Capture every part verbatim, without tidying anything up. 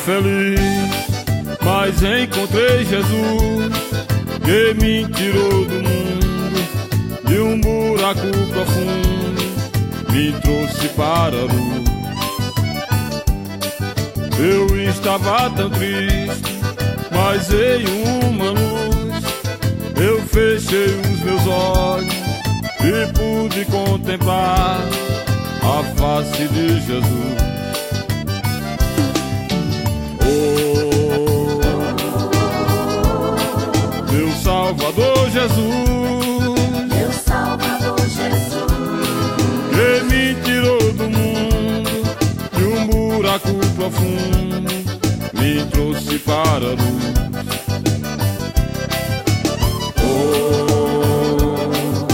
feliz, mas encontrei Jesus, que me tirou do mundo, de um buraco profundo, me trouxe para a luz. Eu estava tão triste, mas veio uma luz. Eu fechei os meus olhos e pude contemplar a face de Jesus. Oh, meu Salvador Jesus, meu Salvador Jesus, que me tirou do mundo, de um buraco profundo, me trouxe para a luz. Oh,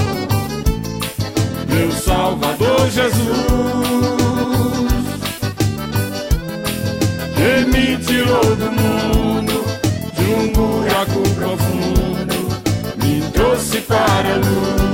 meu Salvador Jesus, que me tirou do mundo, de um buraco profundo, me trouxe para a luz.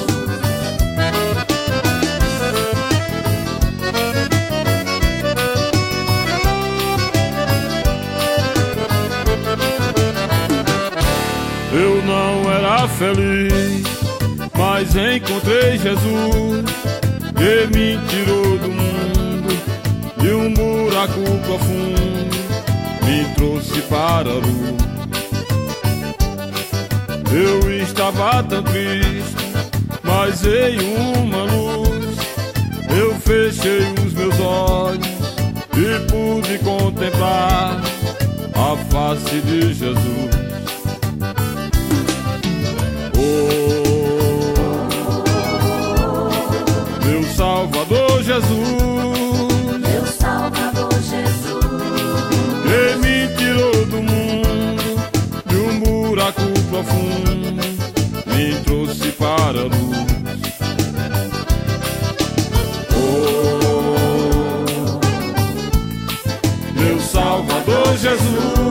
Eu não era feliz, mas encontrei Jesus, que me tirou do mundo, de um buraco profundo, me trouxe para a luz. Eu estava tão triste, mas veio uma luz. Eu fechei os meus olhos e pude contemplar a face de Jesus. Oh, meu Salvador Jesus, meu Salvador Jesus, que me tirou do mundo, de um buraco profundo, me trouxe para a luz. Oh, meu Salvador Jesus,